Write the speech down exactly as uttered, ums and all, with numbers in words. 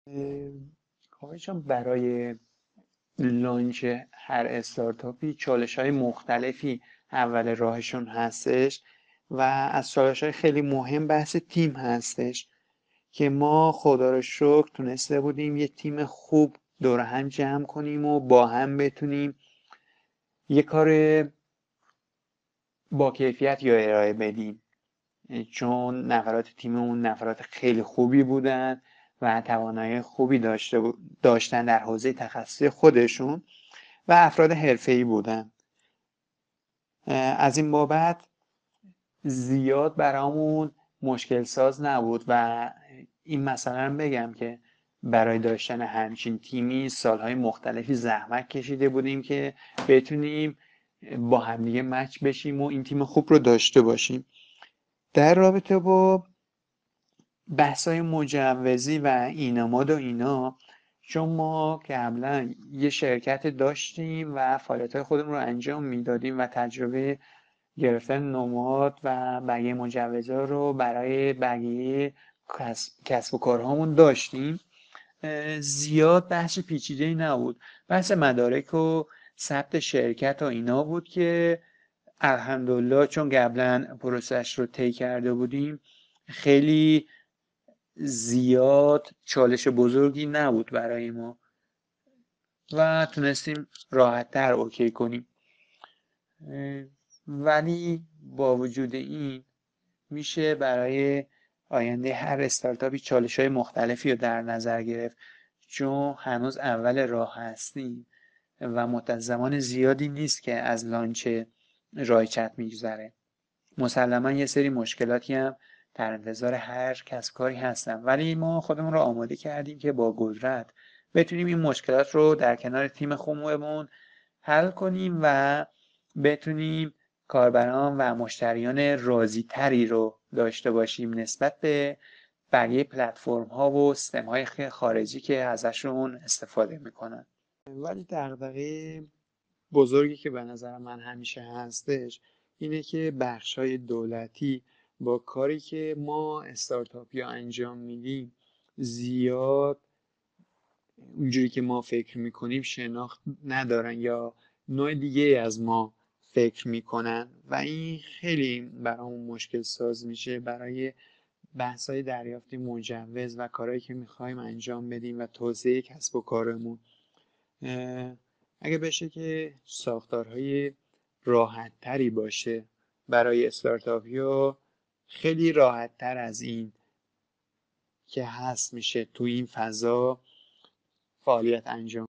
آقای جان، برای لانچ هر استارتاپی چالش های مختلفی اول راهشون هستش و از چالش های خیلی مهم بحث تیم هستش که ما خدا رو شکر تونسته بودیم یه تیم خوب دور هم جمع کنیم و با هم بتونیم یه کار با کیفیت یا ارائه بدیم، چون نفرات تیممون نفرات خیلی خوبی بودن و توانایی خوبی داشته داشتن در حوزه تخصصی خودشون و افراد حرفه‌ای بودن. از این بابت زیاد برامون مشکل ساز نبود و این مثلا رو بگم که برای داشتن همچین تیمی سالهای مختلفی زحمت کشیده بودیم که بتونیم با همدیگه مچ بشیم و این تیم خوب رو داشته باشیم. در رابطه با بحث‌های مجوزی و ایناماد و اینا، چون ما قبلا یه شرکت داشتیم و فعالیت‌های خودمون رو انجام میدادیم و تجربه گرفتن نماد و بقیه مجوزها رو برای بقیه کسب, کسب و کارهامون داشتیم، زیاد بحث پیچیده‌ای نبود. بحث مدارک و ثبت شرکت و اینا بود که الحمدلله چون قبلا پروسش رو طی کرده بودیم خیلی زیاد چالش بزرگی نبود برای ما و تونستیم راحت‌تر اوکی کنیم. ولی با وجود این میشه برای آینده هر استارتاپی چالش‌های مختلفی رو در نظر گرفت، چون هنوز اول راه هستیم و مدت زمان زیادی نیست که از لانچ رایچت میگذره. مسلما یه سری مشکلاتی هم در انتظار هر کسب کاری هستن، ولی ما خودمون رو آماده کردیم که با قدرت بتونیم این مشکلات رو در کنار تیم خوبمون حل کنیم و بتونیم کاربران و مشتریان راضی تری رو داشته باشیم نسبت به بقیه پلتفرم ها و سیستم های خارجی که ازشون استفاده میکنن. ولی دغدغه بزرگی که به نظر من همیشه هستش اینه که بخش‌های دولتی با کاری که ما استارتاپی ها انجام میدیم زیاد اونجوری که ما فکر میکنیم شناخت ندارن یا نوع دیگه از ما فکر میکنن و این خیلی برامون مشکل ساز میشه برای بحث‌های دریافت مجوز و کارهایی که میخوایم انجام بدیم و توسعه کسب و کارمون. اگه بشه که ساختارهای راحت تری باشه برای استارتاپی ها، خیلی راحت تر از این که هست میشه تو این فضا فعالیت انجام